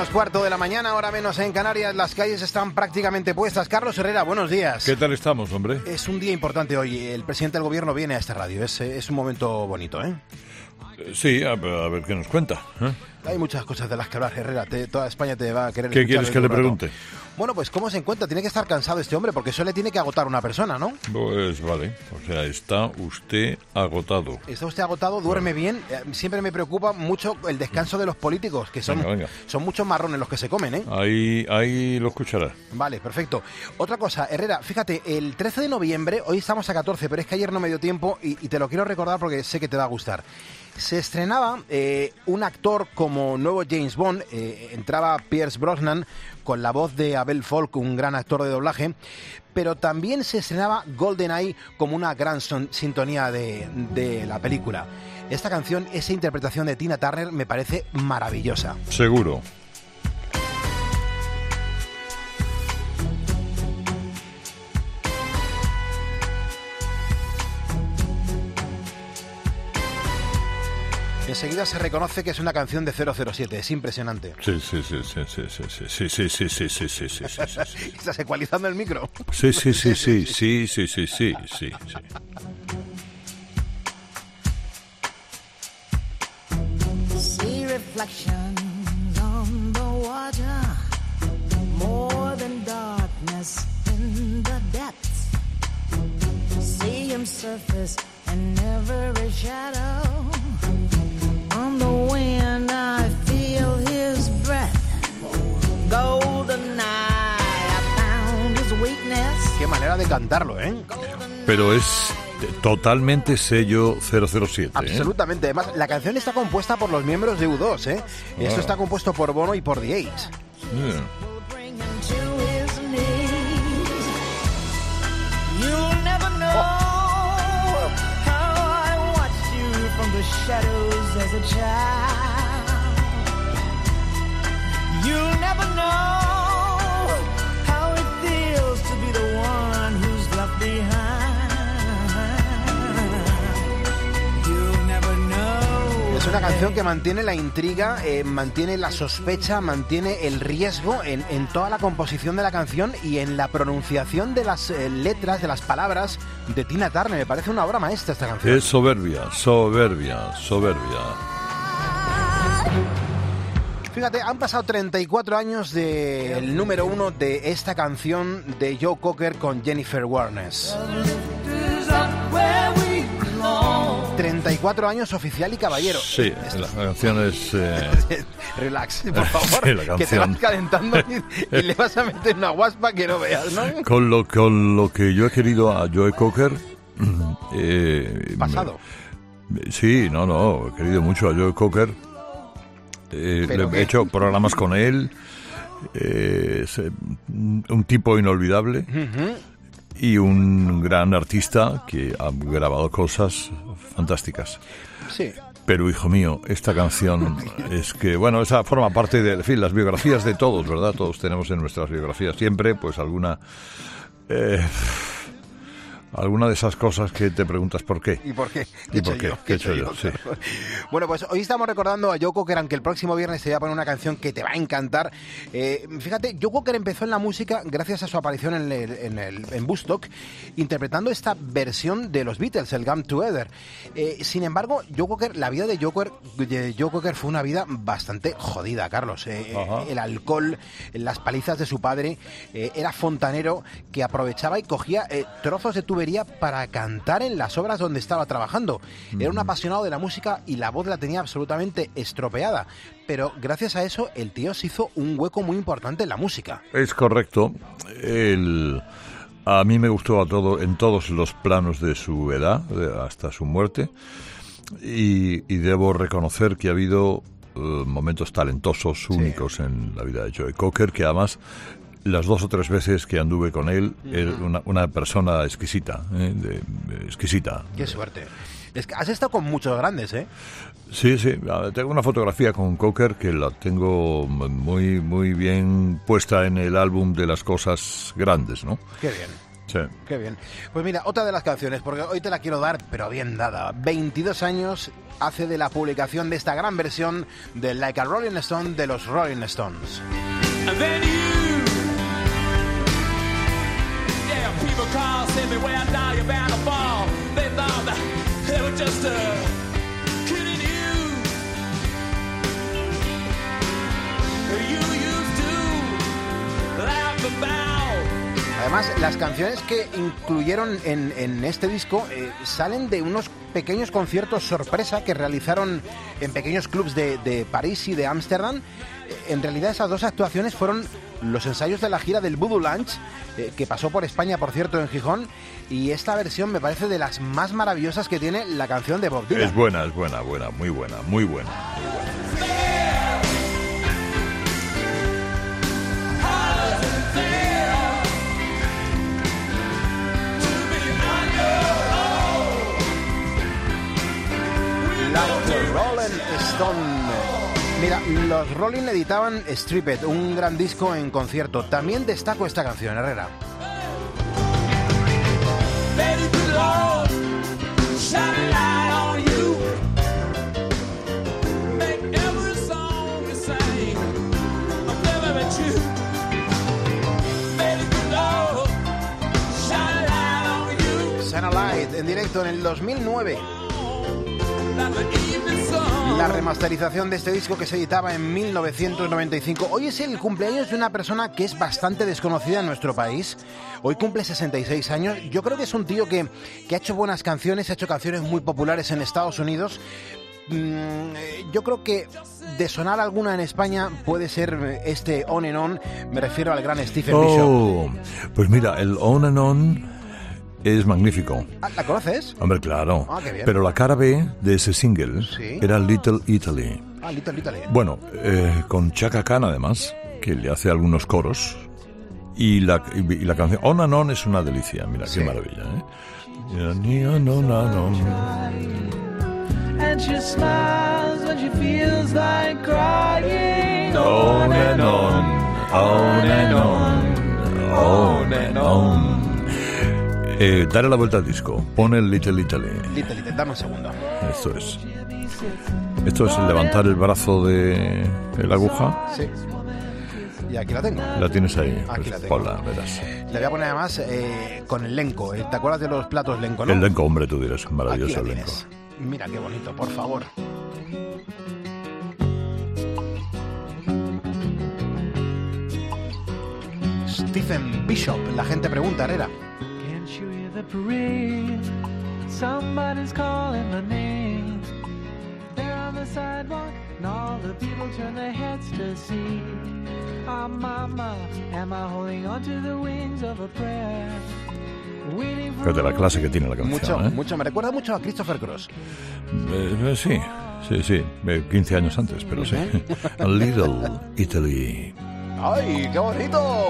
menos cuarto de la mañana, hora menos en Canarias. Las calles están prácticamente puestas. Carlos Herrera, buenos días. ¿Qué tal estamos, hombre? Es un día importante hoy. El presidente del gobierno viene a esta radio. Es un momento bonito, ¿eh? Sí, a ver qué nos cuenta. Hay muchas cosas de las que hablar, Herrera. Toda España te va a querer. ¿Qué quieres que le pregunte? Bueno, pues ¿cómo se encuentra? Tiene que estar cansado este hombre, porque eso le tiene que agotar una persona, ¿no? Pues vale, o sea, está usted agotado. Está usted agotado, duerme bien. Siempre me preocupa mucho el descanso de los políticos, que son muchos marrones los que se comen, ¿eh? Ahí lo escuchará. Vale, perfecto. Otra cosa, Herrera, fíjate, el 13 de noviembre, hoy estamos a 14, pero es que ayer no me dio tiempo y te lo quiero recordar porque sé que te va a gustar. Se estrenaba un actor como nuevo James Bond, entraba Pierce Brosnan con la voz de Abel Folk, un gran actor de doblaje, pero también se estrenaba GoldenEye como una gran sintonía de la película. Esta canción, esa interpretación de Tina Turner me parece maravillosa. Seguro. Enseguida se reconoce que es una canción de 007, es impresionante. Sí. ¿Estás ecualizando el micro? Sí. See reflections on the water, more than darkness in the depths. See him surface in every shadow. On the wind I feel his breath. Golden eye, I found his weakness. Qué manera de cantarlo, ¿eh? Pero es totalmente sello 007. Absolutamente. Además, la canción está compuesta por los miembros de U2, ¿eh? Esto está compuesto por Bono y por The Ace. Shadows as a child. You'll never know how it feels to be the one who's left behind. You'll never know. Es una canción que mantiene la intriga, mantiene la sospecha, mantiene el riesgo en toda la composición de la canción y en la pronunciación de las letras, de las palabras de Tina Turner. Me parece una obra maestra esta canción. Es soberbia. Fíjate, han pasado 34 años del número 1 de esta canción de Joe Cocker con Jennifer Warnes. 34 años oficial y caballero. Sí, la canción es... Relax, por favor, sí, la canción. Que te vas calentando y le vas a meter una guaspa que no veas, ¿no? Con lo que yo he querido a Joe Cocker... Pasado. Sí, he querido mucho a Joe Cocker. He hecho programas con él. Es un tipo inolvidable. Y un gran artista que ha grabado cosas fantásticas. Sí. Pero, hijo mío, esta canción es que, bueno, esa forma parte de, en fin, las biografías de todos, ¿verdad? Todos tenemos en nuestras biografías siempre, pues, alguna de esas cosas que te preguntas por qué. ¿Y por qué? ¿Qué he hecho yo? Sí. Bueno, pues hoy estamos recordando a Joe Cocker, aunque el próximo viernes te voy a poner una canción que te va a encantar. Fíjate, Joe Cocker empezó en la música gracias a su aparición en Woodstock, interpretando esta versión de los Beatles, el Come Together. Sin embargo, la vida de Joe Cocker fue una vida bastante jodida, Carlos. El alcohol, las palizas de su padre, era fontanero que aprovechaba y cogía trozos de tubería para cantar en las obras donde estaba trabajando. Era un apasionado de la música y la voz la tenía absolutamente estropeada, pero gracias a eso el tío se hizo un hueco muy importante en la música. Es correcto. A mí me gustó en todos los planos de su edad, hasta su muerte, y debo reconocer que ha habido momentos talentosos, únicos en la vida de Joe Cocker, que además... Las 2 o 3 veces que anduve con él, era una persona exquisita, exquisita. ¡Qué suerte! Es que has estado con muchos grandes, ¿eh? Sí. Tengo una fotografía con Cocker que la tengo muy, muy bien puesta en el álbum de las cosas grandes, ¿no? ¡Qué bien! Sí. Qué bien. Pues mira, otra de las canciones, porque hoy te la quiero dar, pero bien dada. 22 años hace de la publicación de esta gran versión de Like a Rolling Stone de los Rolling Stones. And then people call, say me where now you're bound to fall. They thought that they were just kidding you. You used to laugh about. Además, las canciones que incluyeron en este disco salen de unos pequeños conciertos sorpresa que realizaron en pequeños clubs de París y de Ámsterdam. En realidad, esas dos actuaciones fueron los ensayos de la gira del Voodoo Lounge, que pasó por España, por cierto, en Gijón, y esta versión me parece de las más maravillosas que tiene la canción de Bob Dylan. Es buena, muy buena. Rolling Stone. Mira, los Rolling editaban Strip It, un gran disco en concierto. También destaco esta canción, Herrera. Shine a Light, en directo en el 2009. La remasterización de este disco que se editaba en 1995. Hoy es el cumpleaños de una persona que es bastante desconocida en nuestro país. Hoy cumple 66 años. Yo creo que es un tío que ha hecho buenas canciones, ha hecho canciones muy populares en Estados Unidos. Yo creo que de sonar alguna en España puede ser este On and On. Me refiero al gran Stephen Bishop. Pues mira, el On and On es magnífico. ¿La conoces? Hombre, claro. Qué bien. Pero la cara B de ese single ¿Sí? era Little Italy. Little Italy. Bueno, con Chaka Khan además, que le hace algunos coros. Y la canción On and On es una delicia. Mira, Sí. qué maravilla, ¿eh? And she smiles when she feels like crying. On and on, on and on, on and on. Dale la vuelta al disco. Pon el Little Italy. Little Italy, dame un segundo. Esto es levantar el brazo de la aguja. Sí. Y aquí la tengo. La tienes ahí. Aquí Pues la tengo. ponla, verás. Le voy a poner además con el Lenco. ¿Te acuerdas de los platos Lenco, no? El Lenco, hombre, tú dirás. Aquí Maravilloso la el Lenco. tienes. Mira qué bonito, por favor. Stephen Bishop, la gente pregunta, Herrera. Can't you hear the parade? Somebody's calling my name. They're on the sidewalk, and all the people turn their heads to see. Oh, mama, am I holding on to the wings of a prayer? Waiting for Fíjate la clase que tiene la canción, Mucho, ¿eh? mucho. Me recuerda mucho a Christopher Cross. Sí. 15 años antes, pero sí. A Little Italy. ¡Ay, qué bonito!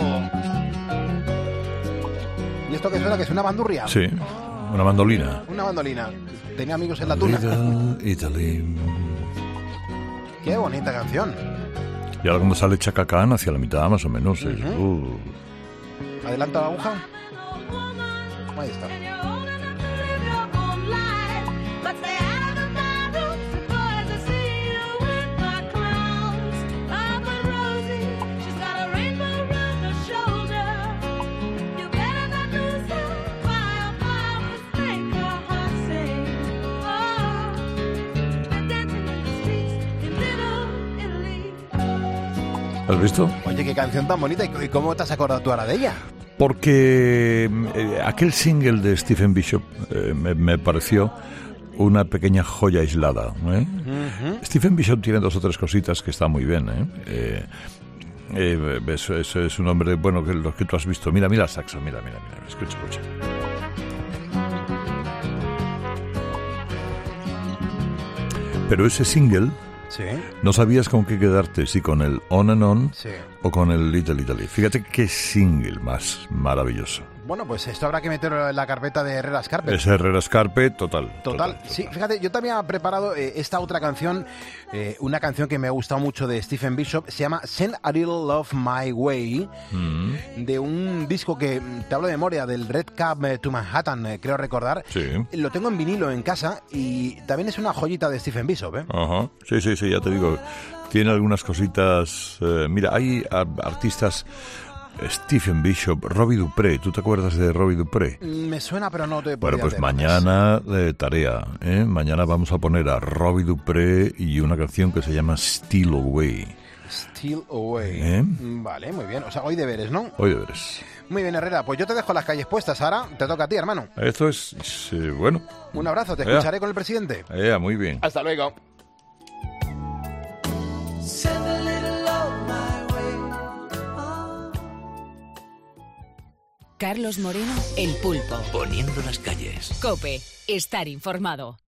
¿Y esto qué suena? ¿Que es una bandurria? Sí, una mandolina. Una bandolina. Tenía amigos en la tuna. Little Italy. Qué bonita canción. Y ahora cuando sale Chaka Khan hacia la mitad más o menos. Adelanta la aguja. Ahí está. ¿Has visto? Oye, qué canción tan bonita. ¿Y cómo te has acordado tú ahora de ella? Porque aquel single de Stephen Bishop me pareció una pequeña joya aislada, ¿eh? Stephen Bishop tiene 2 o 3 cositas que están muy bien, ¿eh? Es un hombre, bueno, que los que tú has visto. Mira el saxo, mira. Escucha. Pero ese single, Sí. no sabías con qué quedarte, si con el On and On Sí. o con el Little Italy. Fíjate qué single más maravilloso. Bueno, pues esto habrá que meterlo en la carpeta de Herrera's Carpet. Es Herrera's Carpet, total. Sí, fíjate, yo también he preparado esta otra canción, una canción que me ha gustado mucho de Stephen Bishop, se llama Send a Little Love My Way, de un disco que, te hablo de memoria, del Red Cab to Manhattan, creo recordar. Sí. Lo tengo en vinilo en casa y también es una joyita de Stephen Bishop, ¿eh? Ajá. Sí, ya te digo, tiene algunas cositas. Mira, hay artistas... Stephen Bishop, Robbie Dupré. ¿Tú te acuerdas de Robbie Dupré? Me suena, pero no te Bueno, podría pues hacer mañana tarea, ¿eh? Mañana vamos a poner a Robbie Dupré y una canción que se llama Steal Away. Steal Away. Vale, muy bien. O sea, hoy deberes, ¿no? Hoy deberes. Muy bien, Herrera. Pues yo te dejo las calles puestas. Ahora te toca a ti, hermano. Esto es bueno. Un abrazo. Te escucharé con el presidente. Muy bien. Hasta luego. Carlos Moreno, El Pulpo. Poniendo las calles. COPE. Estar informado.